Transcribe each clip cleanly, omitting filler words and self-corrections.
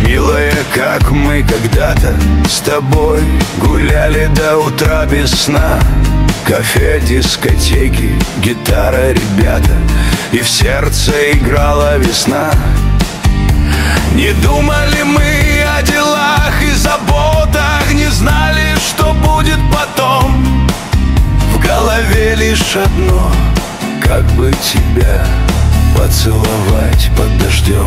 Милая, как мы когда-то с тобой гуляли до утра без сна. Кафе, дискотеки, гитара, ребята, и в сердце играла весна. Не думали мы о делах и заботах, не знали, что будет потом. В голове лишь одно: как бы тебя поцеловать под дождем.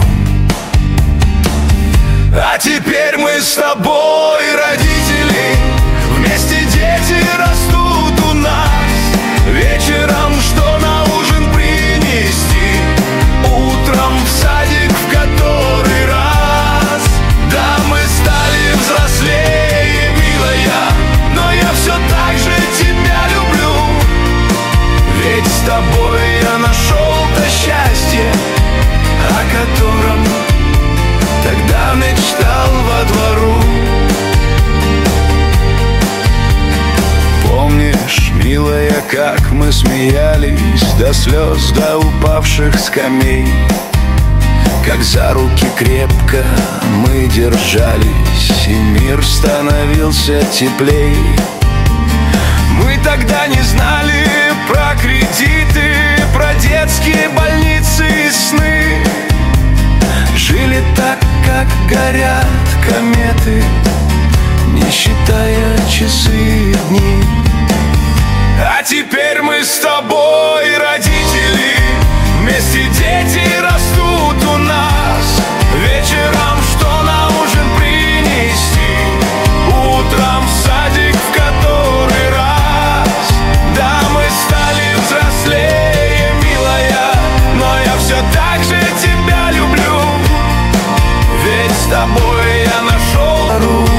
А теперь мы с тобой родители, вместе дети растут у нас. Вечером что на ужин принести, утром в садик в который раз. Да, мы стали взрослее, милая, но я все так же тебя люблю. Ведь с тобой я нашел то счастье, о котором тогда мечтал во двору. Помнишь, милая, как мы смеялись до слез, до упавших скамей, как за руки крепко мы держались, и мир становился теплей. Мы тогда не знали про кредиты, про детские больницы и сны. Жили так, как горят кометы, не считая часы и дни. А теперь мы с тобой родители, вместе дети растут у нас. Вечером что на ужин принести, утром в садик в который раз. Да, мы стали взрослее, милая, но я все так же тебя люблю. Ведь с тобой я нашел пару.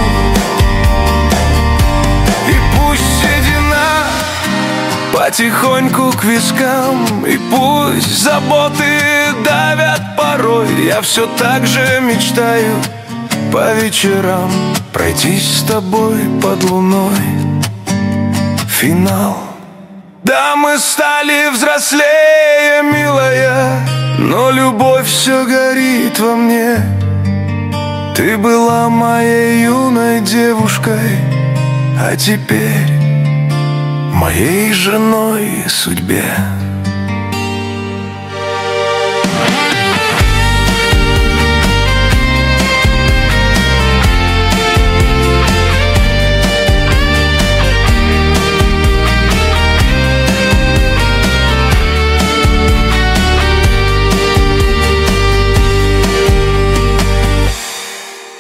И пусть седина потихоньку к вискам, и пусть заботы давят порой, я все так же мечтаю по вечерам пройтись с тобой под луной. Финал. Да, мы стали взрослее, милая, но любовь все горит во мне. Ты была моей юной девушкой, а теперь моей женой судьбе.